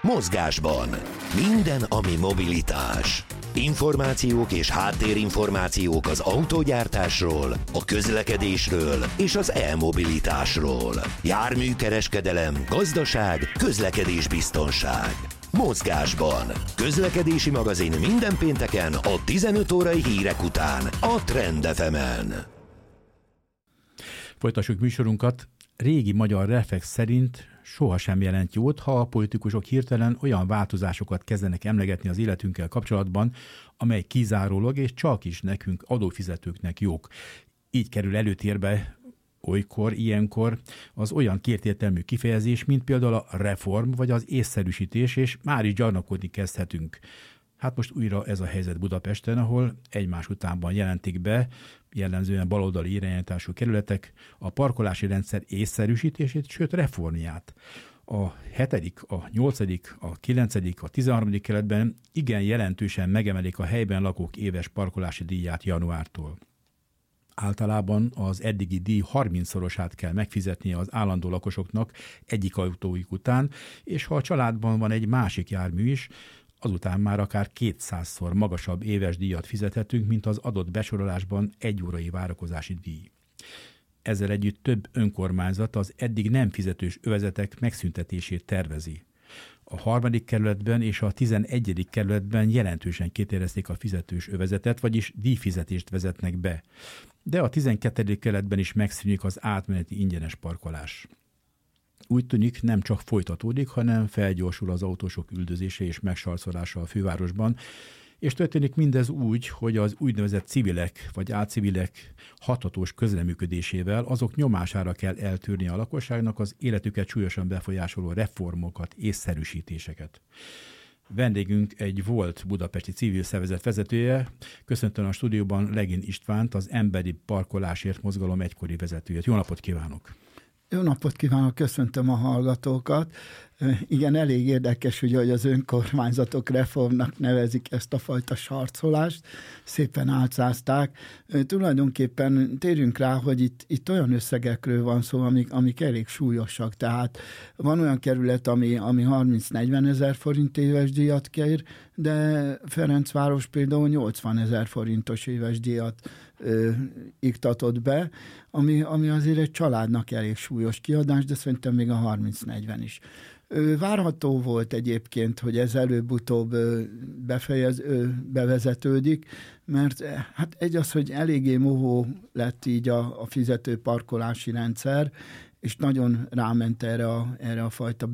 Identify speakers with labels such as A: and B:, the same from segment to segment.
A: Mozgásban. Minden, ami mobilitás. Információk és háttérinformációk az autógyártásról, a közlekedésről és az e-mobilitásról. Járműkereskedelem, gazdaság, közlekedésbiztonság. Mozgásban. Közlekedési magazin minden pénteken a 15 órai hírek után a Trend FM-en.
B: Folytassuk műsorunkat. Régi magyar reflex szerint sohasem jelent jót, ha a politikusok hirtelen olyan változásokat kezdenek emlegetni az életünkkel kapcsolatban, amely kizárólag és csak is nekünk, adófizetőknek jók. Így kerül előtérbe ilyenkor az olyan kétértelmű kifejezés, mint például a reform vagy az észszerűsítés, és már is gyarnakodni kezdhetünk. Hát most újra ez a helyzet Budapesten, ahol egymás utánban jelentik be, jellemzően baloldali irányítású kerületek a parkolási rendszer észszerűsítését, sőt reformját. A 7., a 8., a 9., a 13. kerületben igen jelentősen megemelik a helyben lakók éves parkolási díját januártól. Általában az eddigi díj 30-szorosát kell megfizetnie az állandó lakosoknak egyik autójuk után, és ha a családban van egy másik jármű is, azután már akár 200-szor magasabb éves díjat fizethetünk, mint az adott besorolásban 1 órai várakozási díj. Ezzel együtt több önkormányzat az eddig nem fizetős övezetek megszüntetését tervezi. A 3. kerületben és a 11. kerületben jelentősen kitérezték a fizetős övezetet, vagyis díjfizetést vezetnek be. De a 12. kerületben is megszűnik az átmeneti ingyenes parkolás. Úgy tűnik, nem csak folytatódik, hanem felgyorsul az autósok üldözése és megsarcolása a fővárosban, és történik mindez úgy, hogy az úgynevezett civilek vagy álcivilek hathatós közreműködésével azok nyomására kell eltűrni a lakosságnak az életüket súlyosan befolyásoló reformokat, észszerűsítéseket. Vendégünk egy volt budapesti civil szervezet vezetője, köszöntöm a stúdióban Legén Istvánt, az Emberi Parkolásért Mozgalom egykori vezetőjét. Jó napot kívánok!
C: Jó napot kívánok, köszöntöm a hallgatókat. Igen, elég érdekes, ugye, hogy az önkormányzatok reformnak nevezik ezt a fajta sarcolást, szépen álcázták. Tulajdonképpen térjünk rá, hogy itt olyan összegekről van szó, amik elég súlyosak. Tehát van olyan kerület, ami 30-40 ezer forint éves díjat kér, de Ferencváros például 80 ezer forintos éves díjat iktatott be, ami azért egy családnak elég súlyos kiadás, de szerintem még a 30-40 is. Várható volt egyébként, hogy ez előbb-utóbb bevezetődik, mert hát egy az, hogy eléggé mohó lett így a fizető parkolási rendszer, és nagyon ráment erre a fajta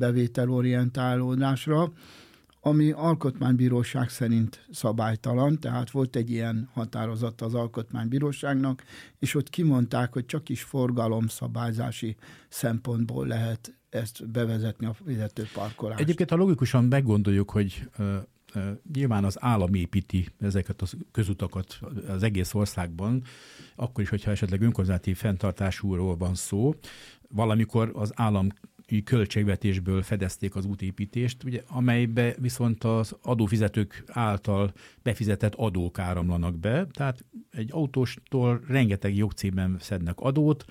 C: bevételorientálódásra, ami alkotmánybíróság szerint szabálytalan, tehát volt egy ilyen határozat az alkotmánybíróságnak, és ott kimondták, hogy csak is forgalomszabályzási szempontból lehet ezt bevezetni a fizetőparkolást.
B: Egyébként, ha logikusan meggondoljuk, hogy nyilván az állam építi ezeket a közutakat az egész országban, akkor is, hogyha esetleg önkormányzati fenntartásúról van szó, valamikor az állam költségvetésből fedezték az útépítést, ugye, amelybe viszont az adófizetők által befizetett adók áramlanak be, tehát egy autóstól rengeteg jogcímben szednek adót,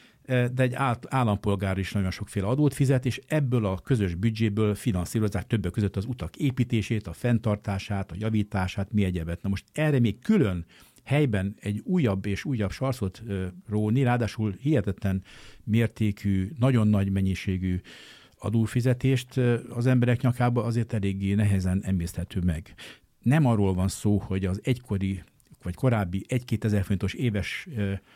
B: de egy állampolgár is nagyon sokféle adót fizet, és ebből a közös büdzséből finanszírozzák többek között az utak építését, a fenntartását, a javítását, mi egyebet. Na most erre még külön helyben egy újabb és újabb sarcot róni, ráadásul hihetetlen mértékű, nagyon nagy mennyiségű adófizetést az emberek nyakába azért eléggé nehezen emészthető meg. Nem arról van szó, hogy az egykori vagy korábbi 1-2 ezer forintos éves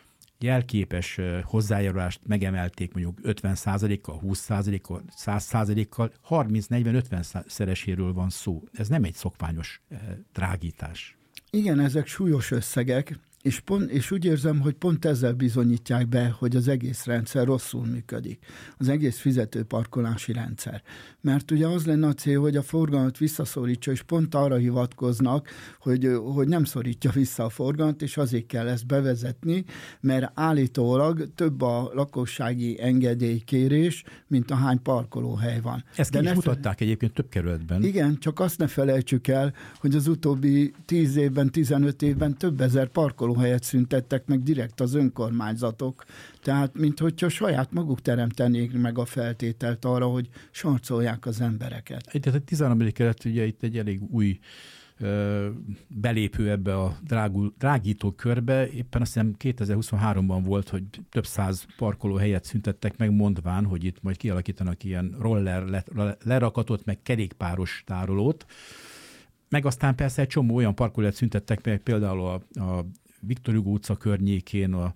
B: jelképes hozzájárulást megemelték mondjuk 50%-kal, 20%-kal, 100%-kal, 30-40-50 szereséről van szó. Ez nem egy szokványos drágítás.
C: Igen, ezek súlyos összegek, és úgy érzem, hogy pont ezzel bizonyítják be, hogy az egész rendszer rosszul működik. Az egész fizetőparkolási rendszer. Mert ugye az lenne a cél, hogy a forgalmat visszaszorítsa, és pont arra hivatkoznak, hogy nem szorítja vissza a forgalmat, és azért kell ezt bevezetni, mert állítólag több a lakossági engedélykérés, mint ahány parkolóhely van.
B: Ezt ki is mutatták egyébként több kerületben.
C: Igen, csak azt ne felejtsük el, hogy az utóbbi 10 évben, 15 évben több ezer parkolóhely parkolóhelyet szüntettek meg direkt az önkormányzatok. Tehát, minthogyha saját maguk teremtenék meg a feltételt arra, hogy sarcolják az embereket.
B: Tehát a 13. kerület ugye itt egy elég új belépő ebbe a drágító körbe. Éppen azt hiszem 2023-ban volt, hogy több száz parkolóhelyet szüntettek meg, mondván, hogy itt majd kialakítanak ilyen roller lerakatot, meg kerékpáros tárolót. Meg aztán persze egy csomó olyan parkolóhelyet szüntettek meg, például a Viktor Hugo utca környékén, a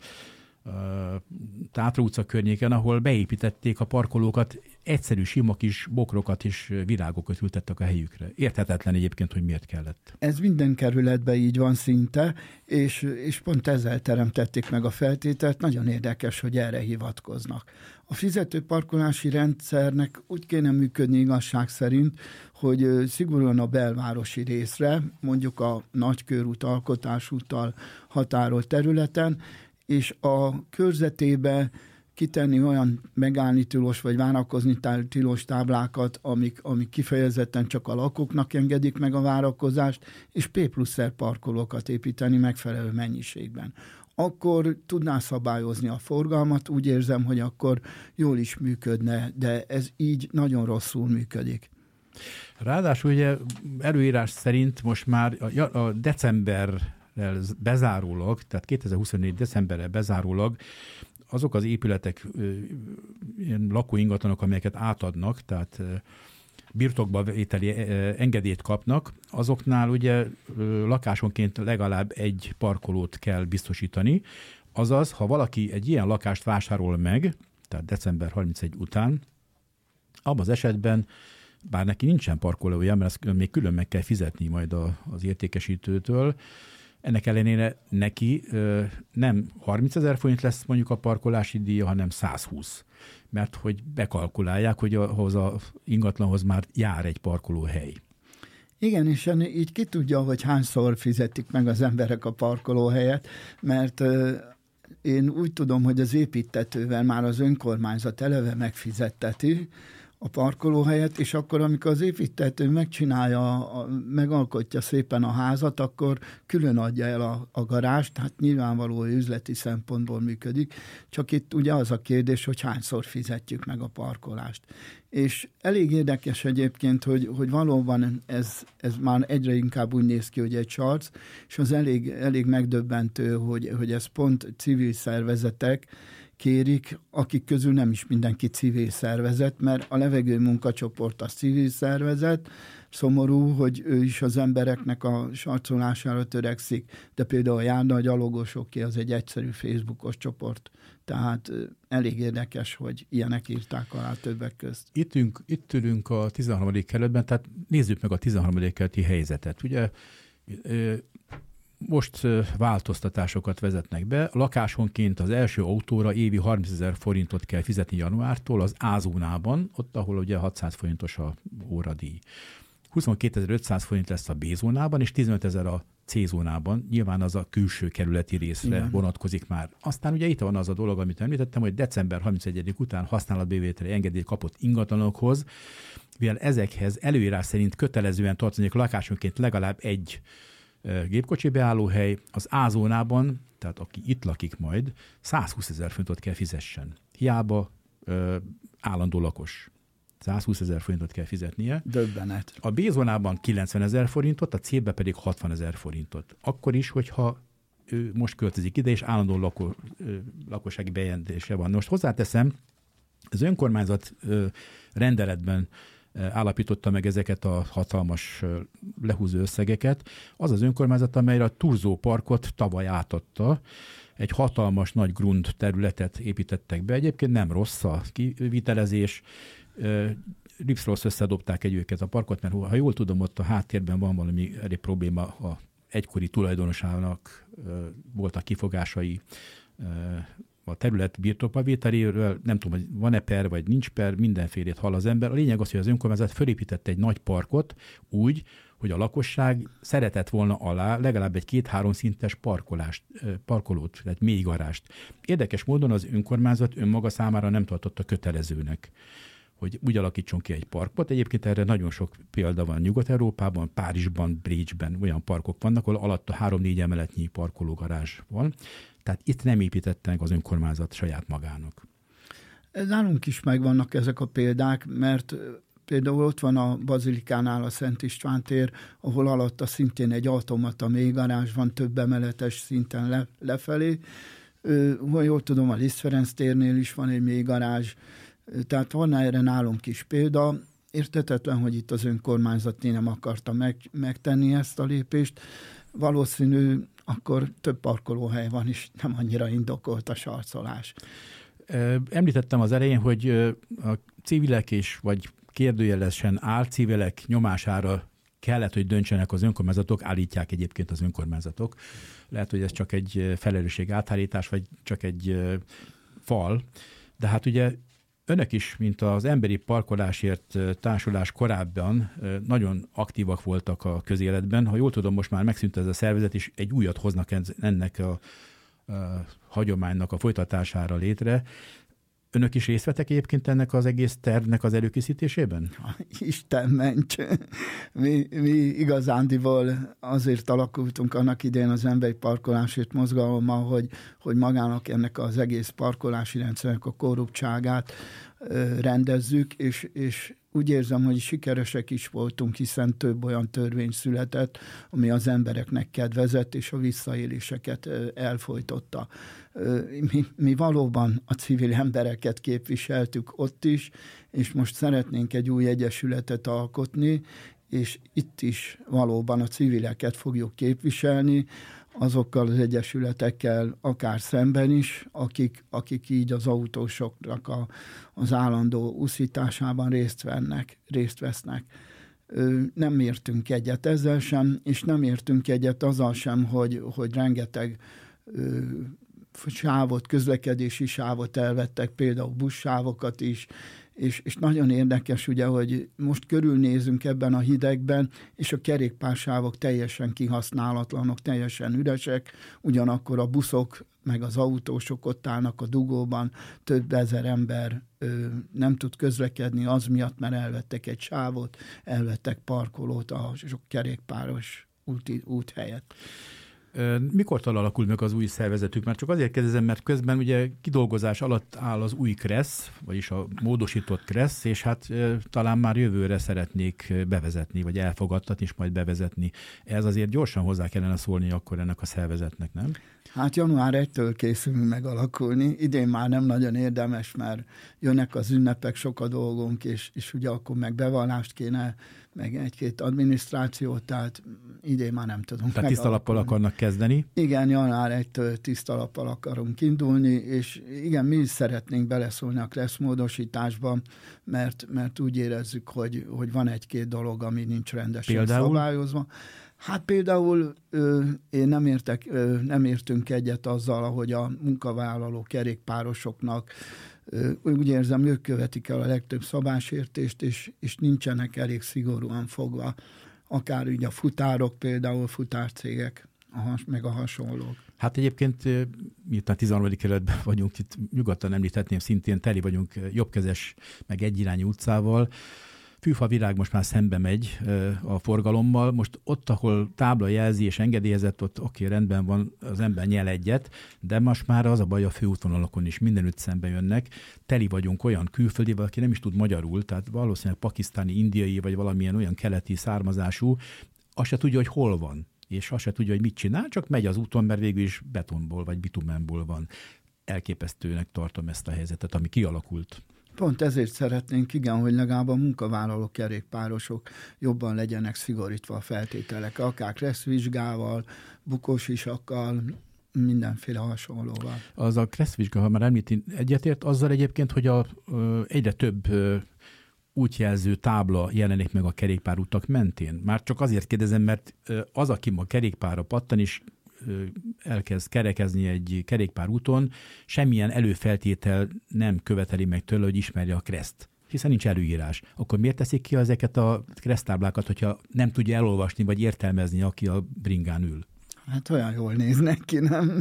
B: Tátra utca környéken, ahol beépítették a parkolókat, egyszerű sima kis bokrokat és virágokat ültettek a helyükre. Érthetetlen egyébként, hogy miért kellett.
C: Ez minden kerületben így van szinte, és pont ezzel teremtették meg a feltételt. Nagyon érdekes, hogy erre hivatkoznak. A fizetőparkolási rendszernek úgy kéne működni igazság szerint, hogy szigorúan a belvárosi részre, mondjuk a Nagykörút, Alkotásúttal határolt területen, és a körzetébe kitenni olyan megállni tilos vagy várakozni tilos táblákat, amik kifejezetten csak a lakóknak engedik meg a várakozást, és P+R parkolókat építeni megfelelő mennyiségben. Akkor tudná szabályozni a forgalmat, úgy érzem, hogy akkor jól is működne, de ez így nagyon rosszul működik.
B: Ráadásul ugye előírás szerint most már a december bezárólag, tehát 2024 decemberre bezárólag azok az épületek, ilyen lakóingatlanok, amelyeket átadnak, tehát birtokba vételi engedélyt kapnak, azoknál ugye lakásonként legalább egy parkolót kell biztosítani. Azaz, ha valaki egy ilyen lakást vásárol meg, tehát december 31 után, abban az esetben, bár neki nincsen parkolója, mert ezt még külön meg kell fizetni majd az értékesítőtől, ennek ellenére neki nem 30 000 forint lesz mondjuk a parkolási díja, hanem 120. Mert hogy bekalkulálják, hogy ahhoz az ingatlanhoz már jár egy parkolóhely.
C: Igen, és így ki tudja, hogy hányszor fizetik meg az emberek a parkolóhelyet, mert én úgy tudom, hogy az építtetővel már az önkormányzat eleve megfizetteti a parkolóhelyet, és akkor, amikor az építtető megcsinálja, megalkotja szépen a házat, akkor külön adja el a garást, tehát nyilvánvaló üzleti szempontból működik, csak itt ugye az a kérdés, hogy hányszor fizetjük meg a parkolást. És elég érdekes egyébként, hogy valóban ez már egyre inkább úgy néz ki, hogy egy sarc, és az elég megdöbbentő, hogy ez pont civil szervezetek kérik, akik közül nem is mindenki civil szervezet, mert a levegő munkacsoport az civil szervezet, szomorú, hogy ő is az embereknek a sarcolására törekszik, de például a Járda a gyalogosoké az egy egyszerű Facebookos csoport, tehát elég érdekes, hogy ilyenek írták alá többek közt.
B: Itt ülünk a 13. kerületben, tehát nézzük meg a 13. kerületi helyzetet. Ugye most változtatásokat vezetnek be. Lakásonként az első autóra évi 30 000 forintot kell fizetni januártól az A-zónában, ott, ahol ugye 600 forintos a óradíj. 22.500 forint lesz a B-zónában, és 15 000 a C-zónában. Nyilván az a külső kerületi részre vonatkozik már. Aztán ugye itt van az a dolog, amit említettem, hogy december 31 után használatbevételi engedélyt kapott ingatlanokhoz, mivel ezekhez előírás szerint kötelezően tartozik lakásonként legalább egy gépkocsi beállóhely, az A-zónában, tehát aki itt lakik majd, 120 000 forintot kell fizessen. Hiába állandó lakos. 120 000 forintot kell fizetnie.
C: Döbbenet.
B: A B-zónában 90 000 forintot, a C-be pedig 60 000 forintot. Akkor is, hogyha ő most költözik ide, és állandó lakossági bejelentése van. Most hozzáteszem, az önkormányzat rendeletben állapította meg ezeket a hatalmas lehúzó összegeket. Az az önkormányzat, amelyre a Turzó parkot tavaly átadta, egy hatalmas nagy grund területet építettek be. Egyébként nem rossz a kivitelezés, ripszrossz összedobták őket a parkot, mert ha jól tudom, ott a háttérben van valami elég probléma, a egykori tulajdonosának voltak kifogásai a terület birtokba vételéről, nem tudom, hogy van-e per, vagy nincs per, mindenfélét hall az ember. A lényeg az, hogy az önkormányzat fölépítette egy nagy parkot úgy, hogy a lakosság szeretett volna alá legalább egy 2-3 szintes parkolót, tehát mély garást. Érdekes módon az önkormányzat önmaga számára nem tartotta kötelezőnek, hogy úgy alakítson ki egy parkot. Egyébként erre nagyon sok példa van Nyugat-Európában, Párizsban, Bécsben olyan parkok vannak, ahol alatta 3-4 emeletnyi parkológarázs van. Tehát itt nem építettek az önkormányzat saját magának.
C: Nálunk is megvannak ezek a példák, mert például ott van a Bazilikánál a Szent István tér, ahol alatta szintén egy automata mélygarázs van, több emeletes szinten lefelé. Ha jól tudom, a Liszt Ferenc térnél is van egy mélygarázs, tehát van erre nálunk is példa. Érthetetlen, hogy itt az önkormányzat nem akarta megtenni ezt a lépést. Valószínű, akkor több parkolóhely van, és nem annyira indokolt a sarcolás.
B: Említettem az elején, hogy a civilek és vagy kérdőjelesen álcivilek nyomására kellett, hogy döntsenek az önkormányzatok, állítják egyébként az önkormányzatok. Lehet, hogy ez csak egy felelősség áthárítás, vagy csak egy fal. De hát ugye önök is, mint az Emberi Parkolásért Társulás korábban nagyon aktívak voltak a közéletben. Ha jól tudom, most már megszűnt ez a szervezet, és egy újat hoznak ennek a hagyománynak a folytatására létre. Önök is részt vettek egyébként ennek az egész tervnek az előkészítésében?
C: Isten ments! Mi igazándiból azért alakultunk annak idején az Emberi Parkolásért mozgalommal, hogy magának ennek az egész parkolási rendszernek a korruptságát rendezzük, és úgy érzem, hogy sikeresek is voltunk, hiszen több olyan törvény született, ami az embereknek kedvezett, és a visszaéléseket elfojtotta. Mi valóban a civil embereket képviseltük ott is, és most szeretnénk egy új egyesületet alkotni, és itt is valóban a civileket fogjuk képviselni, azokkal az egyesületekkel akár szemben is, akik így az autósoknak az állandó uszításában részt vesznek. Nem értünk egyet ezzel sem, és nem értünk egyet azzal sem, hogy rengeteg sávot, közlekedési sávot elvettek, például buszsávokat is, és nagyon érdekes ugye, hogy most körülnézünk ebben a hidegben, és a kerékpársávok teljesen kihasználatlanok, teljesen üresek, ugyanakkor a buszok meg az autósok ott állnak a dugóban, több ezer ember nem tud közlekedni az miatt, mert elvettek egy sávot, elvettek parkolót a sok kerékpáros út helyett.
B: Mikor alakul meg az új szervezetük? Már csak azért kérdezem, mert közben ugye kidolgozás alatt áll az új KRESZ, vagyis a módosított KRESZ, és hát talán már jövőre szeretnék bevezetni, vagy elfogadtatni, és majd bevezetni. Ez azért gyorsan hozzá kellene szólni akkor ennek a szervezetnek, nem?
C: Hát január 1-től készülünk megalakulni. Idén már nem nagyon érdemes, mert jönnek az ünnepek, sok a dolgunk, és ugye akkor meg bevallást kéne, meg egy-két adminisztrációt, tehát idén már nem tudunk.
B: Tehát tiszta lappal akarnak kezdeni?
C: Igen, január 1-től tiszta lappal akarunk indulni, és igen, mi is szeretnénk beleszólni a KRESZ módosításba, mert úgy érezzük, hogy van egy-két dolog, ami nincs rendesen szabályozva. Hát például én nem értünk egyet azzal, ahogy a munkavállaló kerékpárosoknak, úgy érzem, ők követik el a legtöbb szabálysértést, és nincsenek elég szigorúan fogva. Akár ugye a futárok, például futárcégek, meg a hasonlók.
B: Hát egyébként itt a 13. kerületben vagyunk, itt nyugodtan említhetném, szintén teli vagyunk jobbkezes, meg egyirányú utcával. Fűfa Virág most már szembe megy a forgalommal. Most ott, ahol tábla jelzi és engedélyezett, ott oké, rendben van, az ember nyel egyet, de most már az a baj, a főútvonalakon is mindenütt szembe jönnek. Teli vagyunk olyan külföldivel, aki nem is tud magyarul, tehát valószínűleg pakisztáni, indiai, vagy valamilyen olyan keleti származású, azt se tudja, hogy hol van, és azt se tudja, hogy mit csinál, csak megy az úton, mert végül is betonból vagy bitumenból van. Elképesztőnek tartom ezt a helyzetet, ami kialakult.
C: Pont ezért szeretnénk, igen, hogy legalább a munkavállaló kerékpárosok jobban legyenek szigorítva a feltételek, akár kresszvizsgával, bukósisakkal, mindenféle hasonlóval.
B: Az a kresszvizsga, ha már említi, egyetért azzal egyébként, hogy egyre több útjelző tábla jelenik meg a kerékpárutak mentén. Már csak azért kérdezem, mert az, aki ma kerékpárra pattan is elkezd kerekezni egy kerékpárúton, semmilyen előfeltétel nem követeli meg tőle, hogy ismerje a KRESZ-t, hiszen nincs előírás. Akkor miért teszik ki ezeket a KRESZ táblákat, hogyha nem tudja elolvasni vagy értelmezni, aki a bringán ül?
C: Hát olyan jól néznek ki, nem?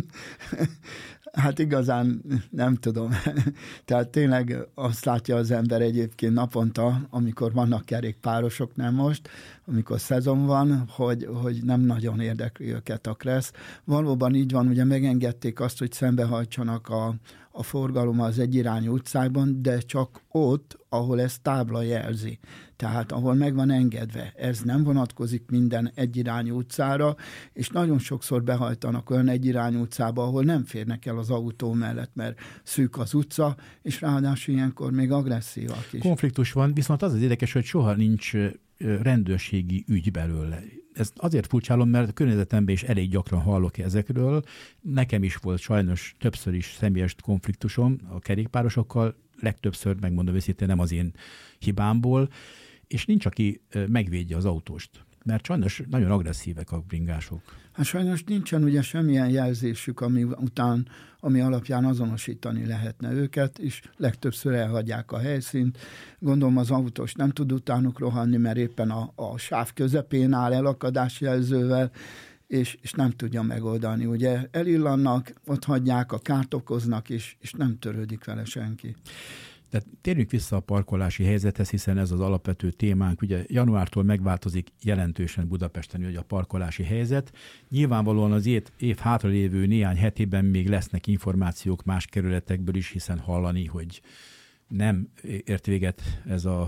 C: Hát igazán nem tudom. Tehát tényleg azt látja az ember egyébként naponta, amikor vannak kerékpárosok, nem most, amikor szezon van, hogy nem nagyon érdekli őket a kressz. Valóban így van, ugye megengedték azt, hogy szembehajtsanak a forgalom az egyirányú utcákban, de csak ott, ahol ez tábla jelzi. Tehát ahol meg van engedve. Ez nem vonatkozik minden egyirányú utcára, és nagyon sokszor behajtanak olyan egyirányú utcába, ahol nem férnek el az autó mellett, mert szűk az utca, és ráadásul ilyenkor még agresszívak is.
B: Konfliktus van, viszont az érdekes, hogy soha nincs rendőrségi ügy belőle. Ezt azért furcsálom, mert a környezetemben is elég gyakran hallok ezekről. Nekem is volt sajnos többször is személyes konfliktusom a kerékpárosokkal, legtöbbször, megmondom őszintén, nem az én hibámból, és nincs, aki megvédje az autóst. Mert sajnos nagyon agresszívek a bringások.
C: Hát sajnos nincsen ugye semmilyen jelzésük, ami alapján azonosítani lehetne őket, és legtöbbször elhagyják a helyszínt. Gondolom az autós nem tud utánuk rohanni, mert éppen a sáv közepén áll elakadásjelzővel, és nem tudja megoldani. Ugye elillannak, ott hagyják, a kárt okoznak, és nem törődik vele senki.
B: Tehát térjünk vissza a parkolási helyzethez, hiszen ez az alapvető témánk. Ugye januártól megváltozik jelentősen Budapesten hogy a parkolási helyzet. Nyilvánvalóan az év hátralévő néhány hetében még lesznek információk más kerületekből is, hiszen hallani, hogy nem ért véget ez a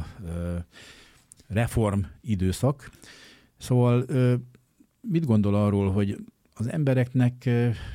B: reform időszak. Szóval mit gondol arról, hogy az embereknek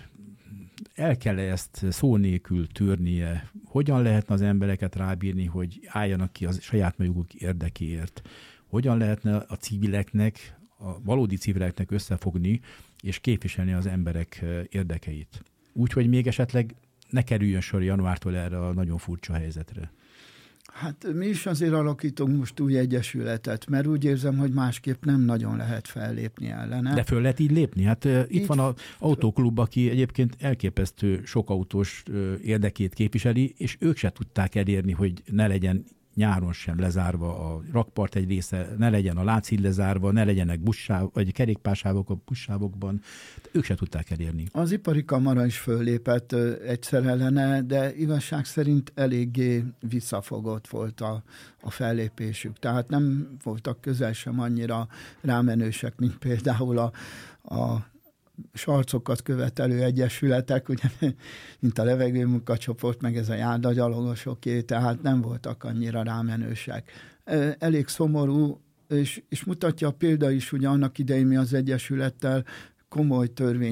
B: el kell ezt szó nélkül tűrnie? Hogyan lehetne az embereket rábírni, hogy álljanak ki a saját maguk érdekéért? Hogyan lehetne a civileknek, a valódi civileknek összefogni és képviselni az emberek érdekeit? Úgyhogy még esetleg ne kerüljön sor januártól erre a nagyon furcsa helyzetre.
C: Hát mi is azért alakítunk most új egyesületet, mert úgy érzem, hogy másképp nem nagyon lehet fellépni ellene.
B: De föl lehet így lépni? Hát itt van az autóklub, aki egyébként elképesztő sok autós érdekét képviseli, és ők se tudták elérni, hogy ne legyen nyáron sem lezárva a rakpart egy része, ne legyen a Lánchíd lezárva, ne legyenek vagy kerékpársávok a buszsávokban. Ők se tudták elérni.
C: Az ipari kamara is föllépett egyszer ellene, de igazság szerint eléggé visszafogott volt a fellépésük. Tehát nem voltak közel sem annyira rámenősek, mint például a sarcokat követelő egyesületek, ugye, mint a levegőmunkacsoport, meg ez a járdagyalogosoké, tehát nem voltak annyira rámenősek. Elég szomorú, és mutatja a példa is, ugye annak idején mi az egyesülettel komoly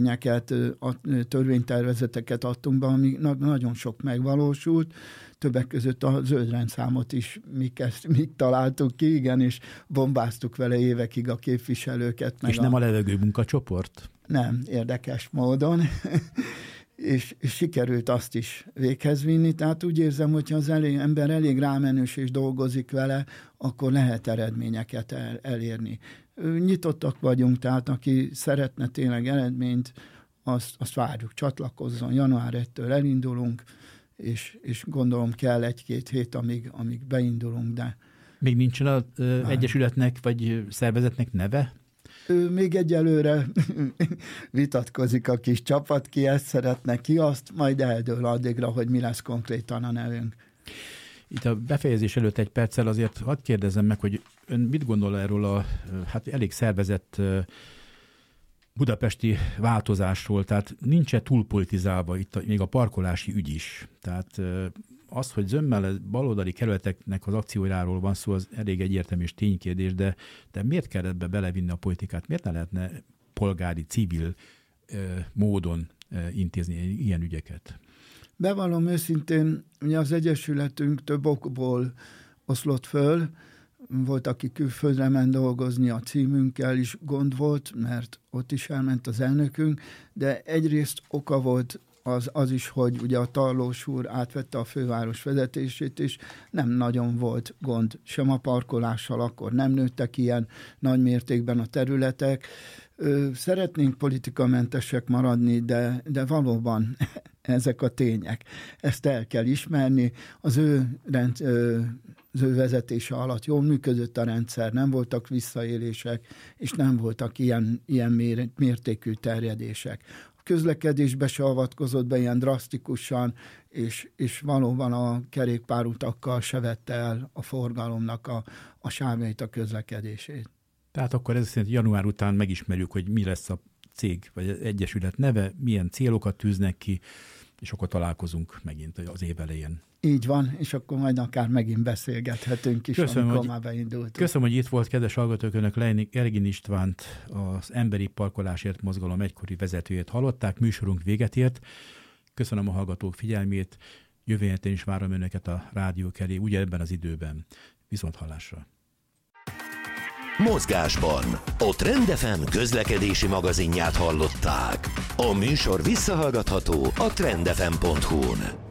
C: törvénytervezeteket adtunk be, ami nagyon sok megvalósult, többek között a zöldrendszámot is mi találtuk ki, igen, és bombáztuk vele évekig a képviselőket.
B: És nem a levegőmunkacsoport?
C: Nem, érdekes módon. és sikerült azt is véghez vinni. Tehát úgy érzem, hogyha az ember elég rámenős és dolgozik vele, akkor lehet eredményeket elérni. Nyitottak vagyunk, tehát aki szeretne tényleg eredményt, azt várjuk, csatlakozzon. Január 1-től elindulunk, és gondolom kell 1-2 hét, amíg beindulunk, de...
B: Még nincsen az egyesületnek vagy szervezetnek neve?
C: Még egyelőre vitatkozik a kis csapat, ki ezt szeretne, ki azt, majd eldől addigra, hogy mi lesz konkrétan a nevünk.
B: Itt a befejezés előtt egy perccel azért hadd kérdezzem meg, hogy ön mit gondol erről a elég szervezett budapesti változásról, tehát nincs-e túlpolitizálva itt még a parkolási ügy is? Tehát az, hogy zömmel baloldali kerületeknek az akciójáról van szó, az elég egyértelmű és ténykérdés, de miért kell ebbe belevinni a politikát? Miért ne lehetne polgári, civil módon intézni ilyen ügyeket?
C: Bevallom őszintén, ugye az Egyesületünk több okból oszlott föl, volt, aki külföldre ment dolgozni, a címünkkel is gond volt, mert ott is elment az elnökünk, de egyrészt oka volt az is, hogy ugye a Tarlós úr átvette a főváros vezetését, és nem nagyon volt gond sem a parkolással, akkor nem nőttek ilyen nagy mértékben a területek. Szeretnénk politikamentesek maradni, de valóban ezek a tények. Ezt el kell ismerni. Az ő az ő vezetése alatt jól működött a rendszer, nem voltak visszaélések, és nem voltak ilyen mértékű terjedések. A közlekedésbe se avatkozott be ilyen drasztikusan, és valóban a kerékpárutakkal se vette el a forgalomnak a sávjait, a közlekedését.
B: Tehát akkor ez szerint január után megismerjük, hogy mi lesz a cég vagy az egyesület neve, milyen célokat tűznek ki, és akkor találkozunk megint az év elején.
C: Így van, és akkor majd akár megint beszélgethetünk is, amikor már beindultunk.
B: Köszönöm, hogy itt volt, kedves hallgatók, önök Ergin Istvánt, az Emberi Parkolásért Mozgalom egykori vezetőjét hallották, műsorunk véget ért. Köszönöm a hallgatók figyelmét, jövő héten is várom önöket a rádiók elé, ugye ebben az időben. Viszonthallásra!
A: Mozgásban a Trend FM közlekedési magazinját hallották. A műsor visszahallgatható a trendfm.hu-n.